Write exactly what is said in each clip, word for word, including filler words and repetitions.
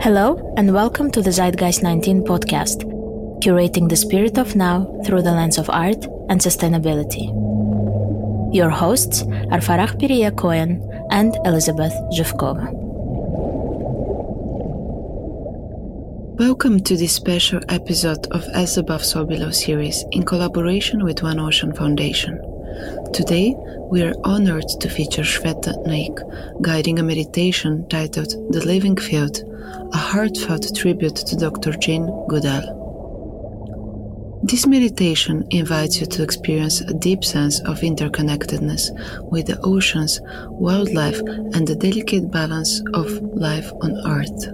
Hello and welcome to the Zeitgeist nineteen podcast, curating the spirit of now through the lens of art and sustainability. Your hosts are Farah Piriya Cohen and Elizabeth Zhivkova. Welcome to this special episode of As Above So Below series in collaboration with One Ocean Foundation. Today, we are honored to feature Shweta Naik, guiding a meditation titled The Living Field, a heartfelt tribute to Doctor Jane Goodall. This meditation invites you to experience a deep sense of interconnectedness with the oceans, wildlife, and the delicate balance of life on Earth.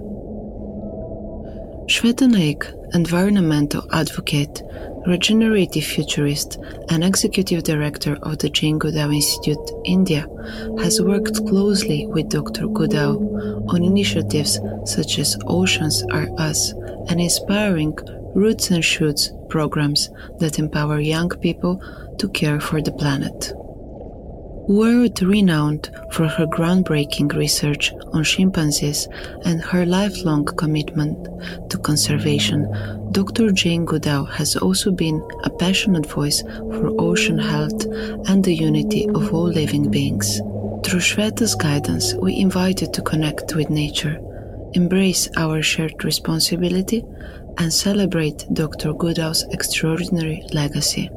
Shweta Naik, environmental advocate, regenerative futurist, and executive director of the Jane Goodall Institute, India, has worked closely with Doctor Goodall on initiatives such as Oceans Are Us and inspiring Roots and Shoots programs that empower young people to care for the planet. World-renowned for her groundbreaking research on chimpanzees and her lifelong commitment to conservation, Doctor Jane Goodall has also been a passionate voice for ocean health and the unity of all living beings. Through Shweta's guidance, we invite you to connect with nature, embrace our shared responsibility, and celebrate Doctor Goodall's extraordinary legacy.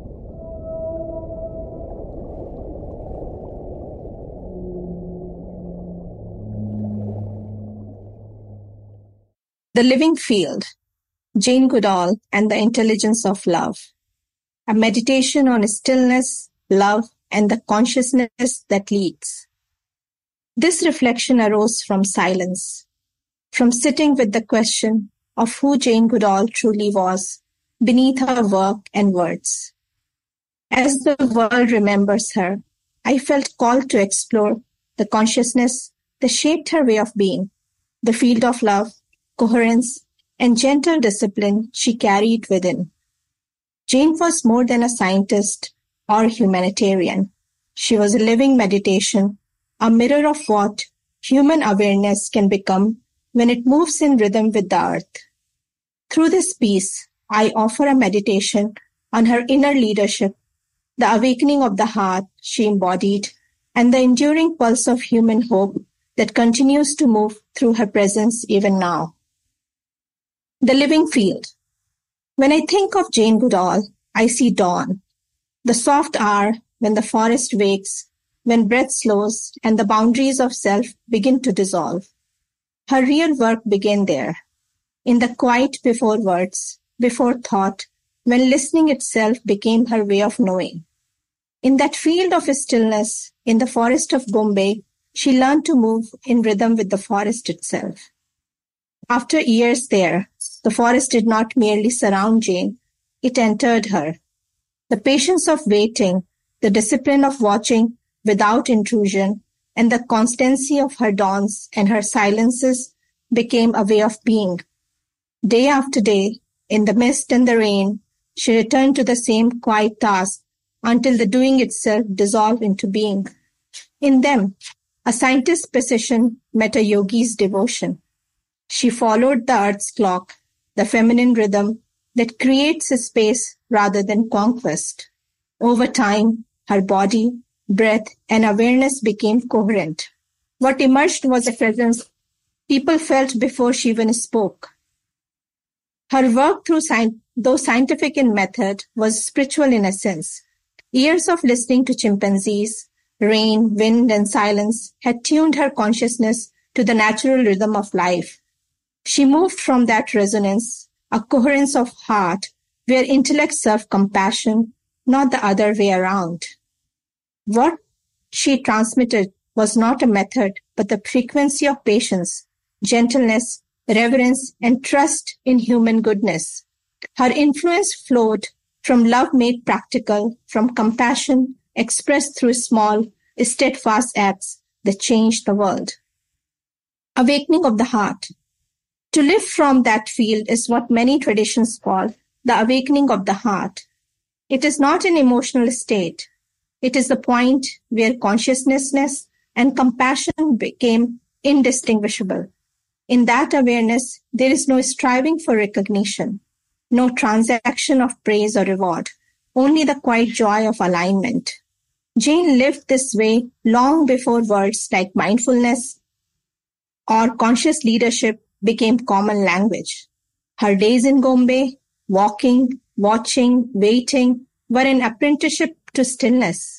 The Living Field, Jane Goodall and the Intelligence of Love, a meditation on stillness, love, and the consciousness that leads. This reflection arose from silence, from sitting with the question of who Jane Goodall truly was beneath her work and words. As the world remembers her, I felt called to explore the consciousness that shaped her way of being, the field of love, coherence, and gentle discipline she carried within. Jane was more than a scientist or humanitarian. She was a living meditation, a mirror of what human awareness can become when it moves in rhythm with the earth. Through this piece, I offer a meditation on her inner leadership, the awakening of the heart she embodied, and the enduring pulse of human hope that continues to move through her presence even now. The Living Field. When I think of Jane Goodall, I see dawn, the soft hour when the forest wakes, when breath slows and the boundaries of self begin to dissolve. Her real work began there, in the quiet before words, before thought, when listening itself became her way of knowing. In that field of stillness, in the forest of Bombay, she learned to move in rhythm with the forest itself. After years there, the forest did not merely surround Jane, it entered her. The patience of waiting, the discipline of watching without intrusion, and the constancy of her dawns and her silences became a way of being. Day after day, in the mist and the rain, she returned to the same quiet task until the doing itself dissolved into being. In them, a scientist's precision met a yogi's devotion. She followed the earth's clock, the feminine rhythm that creates a space rather than conquest. Over time, her body, breath, and awareness became coherent. What emerged was a presence people felt before she even spoke. Her work, through sci- though scientific in method, was spiritual in essence. Years of listening to chimpanzees, rain, wind, and silence had tuned her consciousness to the natural rhythm of life. She moved from that resonance, a coherence of heart, where intellect served compassion, not the other way around. What she transmitted was not a method, but the frequency of patience, gentleness, reverence, and trust in human goodness. Her influence flowed from love made practical, from compassion expressed through small, steadfast acts that changed the world. Awakening of the heart. To live from that field is what many traditions call the awakening of the heart. It is not an emotional state. It is the point where consciousness and compassion became indistinguishable. In that awareness, there is no striving for recognition, no transaction of praise or reward, only the quiet joy of alignment. Jane lived this way long before words like mindfulness or conscious leadership became common language. Her days in Gombe, walking, watching, waiting, were an apprenticeship to stillness.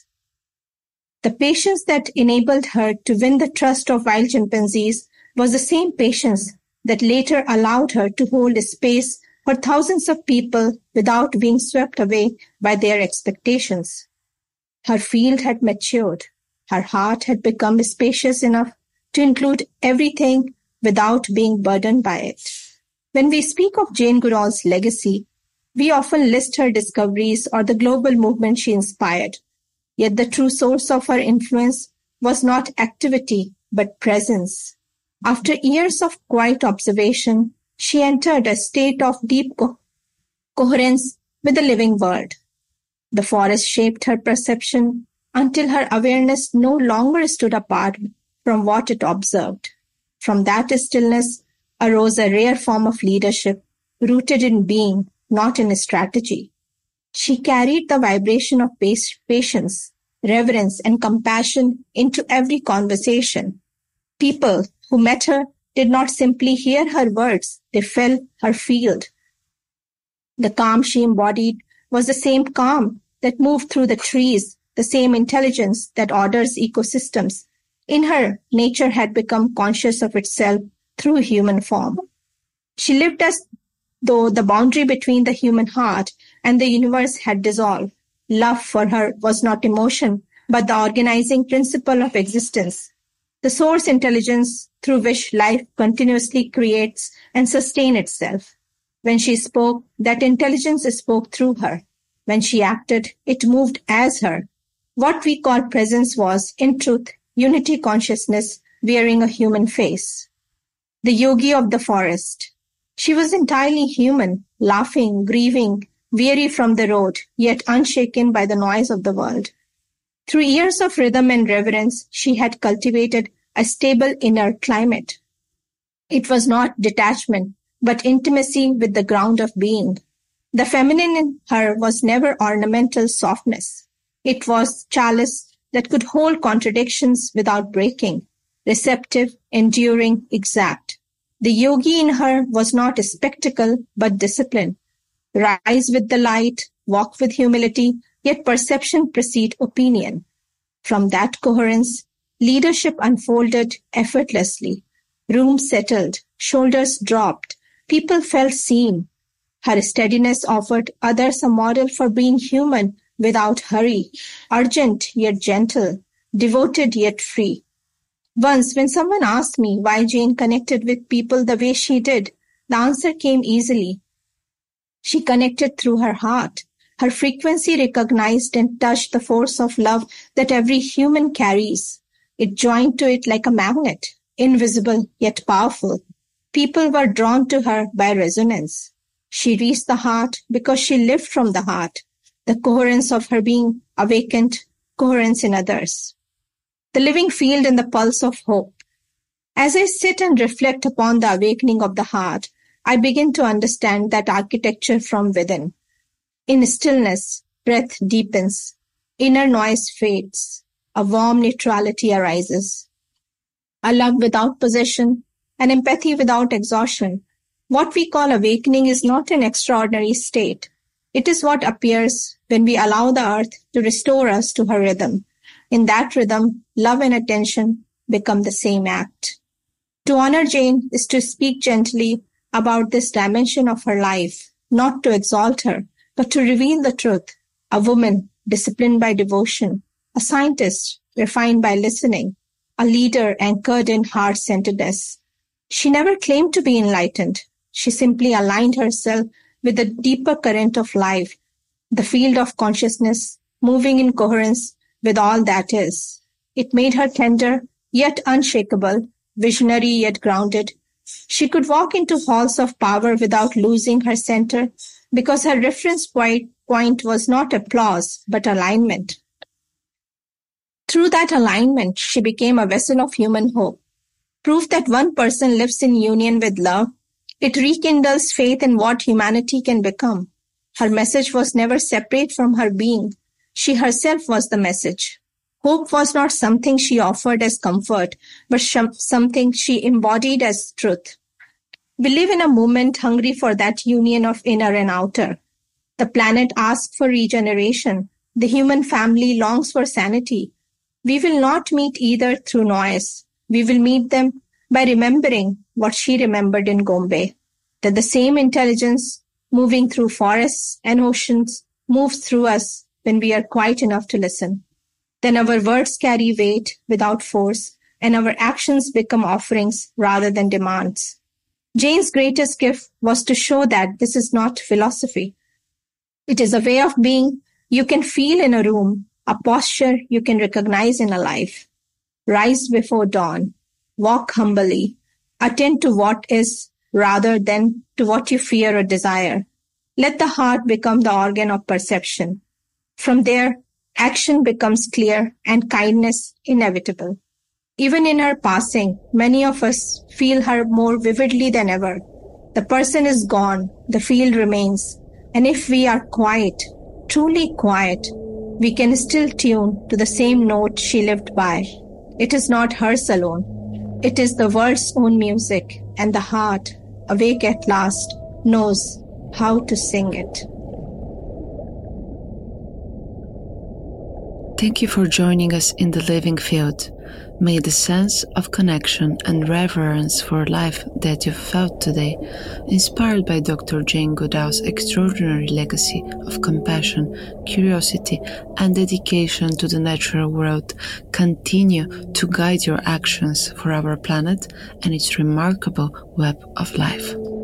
The patience that enabled her to win the trust of wild chimpanzees was the same patience that later allowed her to hold a space for thousands of people without being swept away by their expectations. Her field had matured. Her heart had become spacious enough to include everything without being burdened by it. When we speak of Jane Goodall's legacy, we often list her discoveries or the global movement she inspired. Yet the true source of her influence was not activity, but presence. After years of quiet observation, she entered a state of deep co- coherence with the living world. The forest shaped her perception until her awareness no longer stood apart from what it observed. From that stillness arose a rare form of leadership, rooted in being, not in strategy. She carried the vibration of patience, reverence, and compassion into every conversation. People who met her did not simply hear her words, they felt her field. The calm she embodied was the same calm that moved through the trees, the same intelligence that orders ecosystems. In her, nature had become conscious of itself through human form. She lived as though the boundary between the human heart and the universe had dissolved. Love for her was not emotion, but the organizing principle of existence, the source intelligence through which life continuously creates and sustains itself. When she spoke, that intelligence spoke through her. When she acted, it moved as her. What we call presence was, in truth, unity consciousness wearing a human face. The yogi of the forest. She was entirely human, laughing, grieving, weary from the road, yet unshaken by the noise of the world. Through years of rhythm and reverence, she had cultivated a stable inner climate. It was not detachment, but intimacy with the ground of being. The feminine in her was never ornamental softness. It was chalice that could hold contradictions without breaking, receptive, enduring, exact. The yogi in her was not a spectacle, but discipline. Rise with the light, walk with humility, yet perception precede opinion. From that coherence, leadership unfolded effortlessly. Rooms settled, shoulders dropped, people felt seen. Her steadiness offered others a model for being human without hurry, urgent yet gentle, devoted yet free. Once, when someone asked me why Jane connected with people the way she did, the answer came easily. She connected through her heart. Her frequency recognized and touched the force of love that every human carries. It joined to it like a magnet, invisible yet powerful. People were drawn to her by resonance. She reached the heart because she lived from the heart. The coherence of her being awakened coherence in others. The living field and the pulse of hope. As I sit and reflect upon the awakening of the heart, I begin to understand that architecture from within. In stillness, breath deepens, inner noise fades, a warm neutrality arises, a love without possession, an empathy without exhaustion. What we call awakening is not an extraordinary state. It is what appears when we allow the earth to restore us to her rhythm. In that rhythm, love and attention become the same act. To honor Jane is to speak gently about this dimension of her life, not to exalt her, but to reveal the truth. A woman disciplined by devotion, a scientist refined by listening, a leader anchored in heart-centeredness. She never claimed to be enlightened. She simply aligned herself with the deeper current of life, the field of consciousness, moving in coherence with all that is. It made her tender, yet unshakable, visionary, yet grounded. She could walk into halls of power without losing her center, because her reference point was not applause, but alignment. Through that alignment, she became a vessel of human hope. proof that one person lives in union with love. It rekindles faith in what humanity can become. Her message was never separate from her being. She herself was the message. Hope was not something she offered as comfort, but something she embodied as truth. We live in a moment hungry for that union of inner and outer. The planet asks for regeneration. The human family longs for sanity. We will not meet either through noise. We will meet them by remembering what she remembered in Gombe, that the same intelligence moving through forests and oceans moves through us when we are quiet enough to listen. Then our words carry weight without force, and our actions become offerings rather than demands. Jane's greatest gift was to show that this is not philosophy. It is a way of being you can feel in a room, a posture you can recognize in a life. Rise before dawn, walk humbly, attend to what is rather than to what you fear or desire. Let the heart become the organ of perception. From there, action becomes clear and kindness inevitable. Even in her passing, many of us feel her more vividly than ever. The person is gone, the field remains, and if we are quiet, truly quiet, we can still tune to the same note she lived by. It is not hers alone. It is the world's own music, and the heart, awake at last, knows how to sing it. Thank you for joining us in the living field. May the sense of connection and reverence for life that you felt today, inspired by Doctor Jane Goodall's extraordinary legacy of compassion, curiosity, and dedication to the natural world, continue to guide your actions for our planet and its remarkable web of life.